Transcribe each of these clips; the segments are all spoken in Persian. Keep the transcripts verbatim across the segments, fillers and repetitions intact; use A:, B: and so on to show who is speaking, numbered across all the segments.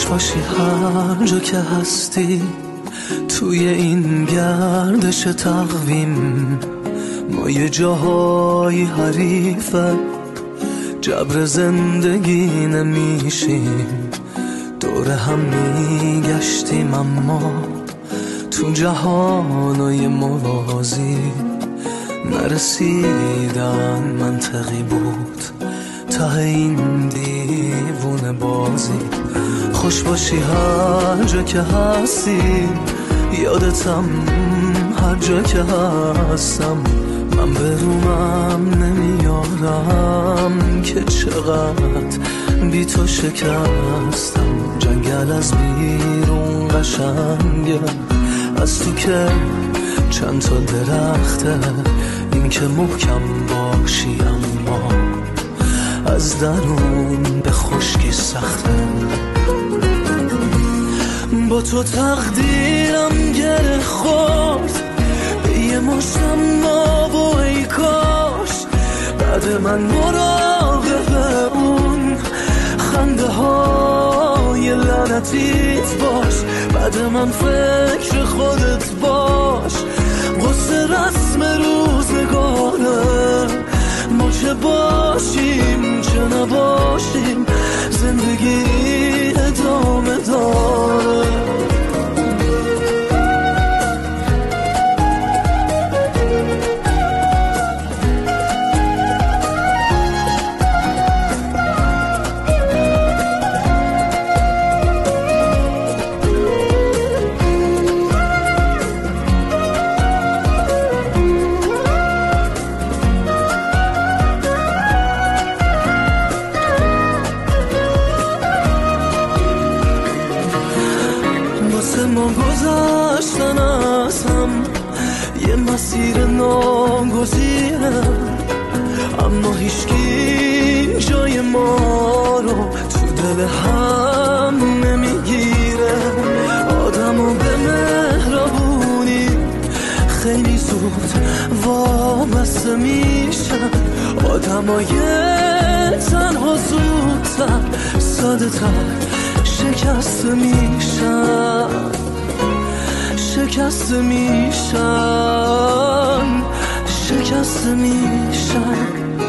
A: باشی هر جا که هستی، توی این گردش تقویم ما یه جاهای حریفه، جبر زندگی نمیشیم، دور هم میگشتیم اما تو جهانای موازی نرسیدن منطقی بود ته این دیوونه بازی. خوش باشی هر جا که هستی، یادتم هر جا که هستم، من به رومم نمیارم که چقدر بی تو شکستم. جنگل از بیرون قشنگه، از تو که چند تا درخته، این که محکم باشی اما از درون به خشکی سخته. با تو تقدیرم گره خورد به یه مشتم ما و ای کاش بعد من مراقب اون خنده های لعنتیت باش، بعد من فکر خودت باش. قصه رسم روزگاره، ما چه باشیم چه نباشیم، زندگی ادامه داره. ما گذشتن از هم یه مسیر ناگزیره، اما هیچکی جای ما رو تو دل هم نمیگیره. آدمو به مهربونی خیلی زود وابسته میشن، آدمای تنها زودتر ساده تر شکست میشن، شکست میشن، شکست میشن.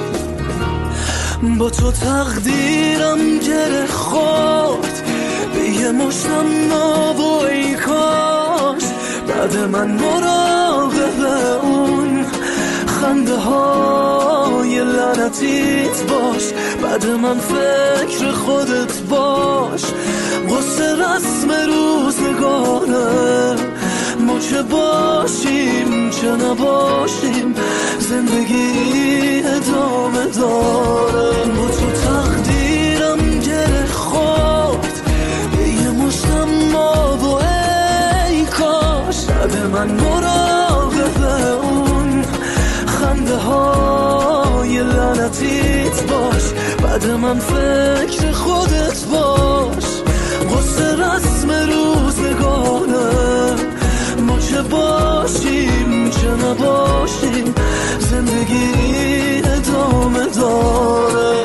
A: با تو تقدیرم گره خورد به یه مشتم ناب و ای کاش بعد من مراقب اون خنده های لعنتیت باش، بعد من فکر خودت باش. قصه رسم روزگاره، ما چه باشیم چه نباشیم، زندگی ادامه داره. با تو تقدیرم گره خورد به یه مشتم ما و ای کاش بعد من مراقب اون خنده های لعنتیت باش، بعد من فکر خودت باش. قصه رسم روزگاره، ما چه باشیم چه نباشیم، زندگی ادامه داره.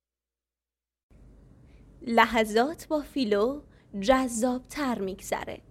B: لحظات با فیلو جذاب‌تر میگذره.